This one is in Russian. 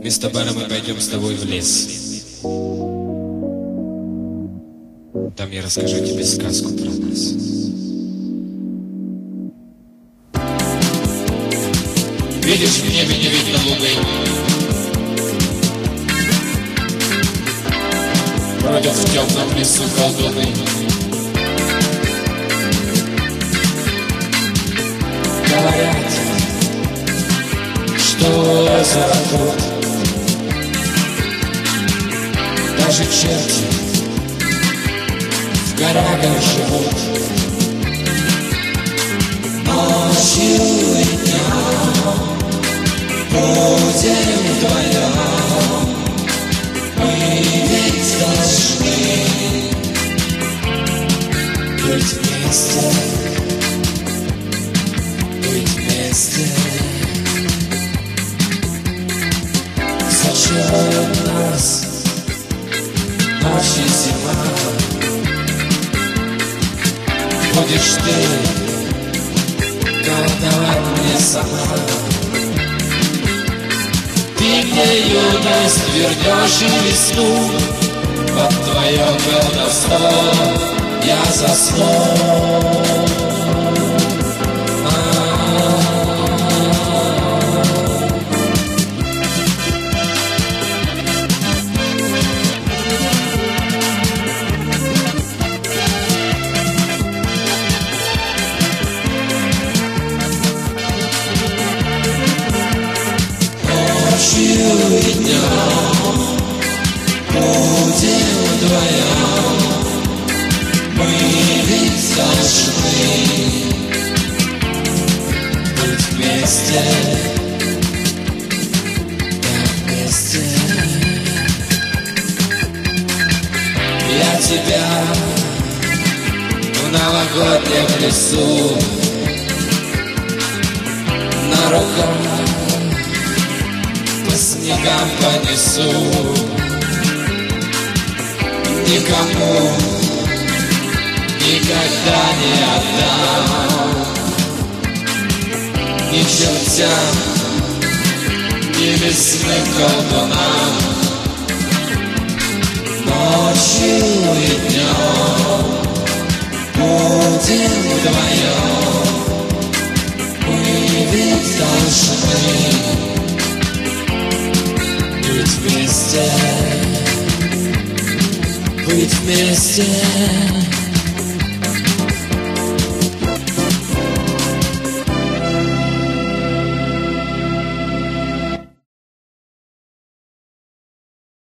Вместо бара мы пойдем с тобой в лес. Там я расскажу тебе сказку про нас. Видишь, в небе не видно луны. Бродят в темном лесу колдуны. Говорят, что за труд. Даже черти в горах живут. Ночью и днем будем вдвоем. Мы ведь должны быть вместе, быть вместе. Зачарует нас ночь и зима. Будешь ты колдовать мне сама. Ты мне юность вернешь и весну. Под твое колдовство я засну. Ночью и днем будем вдвоем. Мы ведь должны быть вместе, да вместе. Я тебя в новогоднем лесу на руках по снегам понесу. Никому никогда не отдам. Ни чертям, ни лесным колдунам. Ночью и днем будем вдвоем. Мы ведь должны быть вместе, быть вместе.